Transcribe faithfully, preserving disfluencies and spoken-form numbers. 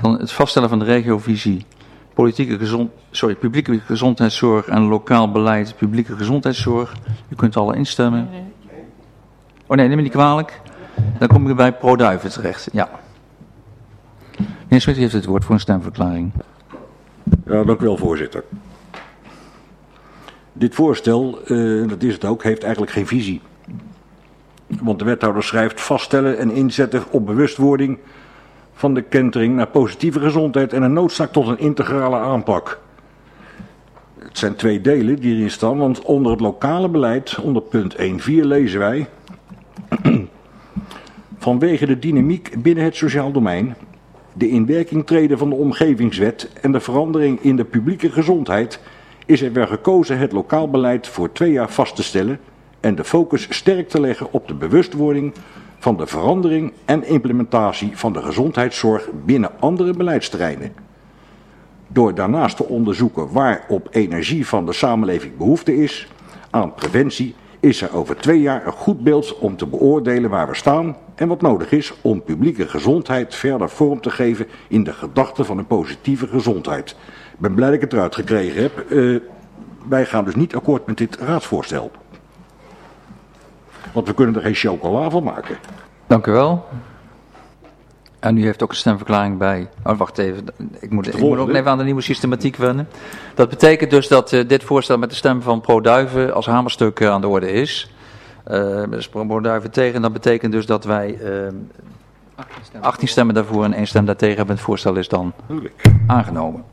Dan het vaststellen van de regiovisie. Politieke gezond, sorry, publieke gezondheidszorg en lokaal beleid publieke gezondheidszorg. U kunt alle instemmen. Oh nee, neem me niet kwalijk. Dan kom ik bij Pro-Duiven terecht. Ja. Meneer Smit heeft het woord voor een stemverklaring. Ja, dank u wel, voorzitter. Dit voorstel, uh, dat is het ook, heeft eigenlijk geen visie. Want de wethouder schrijft vaststellen en inzetten op bewustwording van de kentering naar positieve gezondheid en een noodzaak tot een integrale aanpak. Het zijn twee delen die erin staan, want onder het lokale beleid, onder punt één punt vier lezen wij: vanwege de dynamiek binnen het sociaal domein, de inwerking treden van de omgevingswet en de verandering in de publieke gezondheid is er weer gekozen het lokaal beleid voor twee jaar vast te stellen en de focus sterk te leggen op de bewustwording van de verandering en implementatie van de gezondheidszorg binnen andere beleidsterreinen. Door daarnaast te onderzoeken waar op energie van de samenleving behoefte is aan preventie, is er over twee jaar een goed beeld om te beoordelen waar we staan en wat nodig is om publieke gezondheid verder vorm te geven in de gedachte van een positieve gezondheid. Ik ben blij dat ik het eruit gekregen heb. Uh, wij gaan dus niet akkoord met dit raadsvoorstel. Want we kunnen er geen chocola van maken. Dank u wel. En u heeft ook een stemverklaring bij. Oh, wacht even. Ik moet, ik moet ook even aan de nieuwe systematiek wennen. Dat betekent dus dat uh, dit voorstel met de stem van Pro-Duiven als hamerstuk uh, aan de orde is. Uh, dus Pro-Duiven tegen. Dat betekent dus dat wij uh, achttien stemmen daarvoor en één stem daartegen hebben. Het voorstel is dan aangenomen.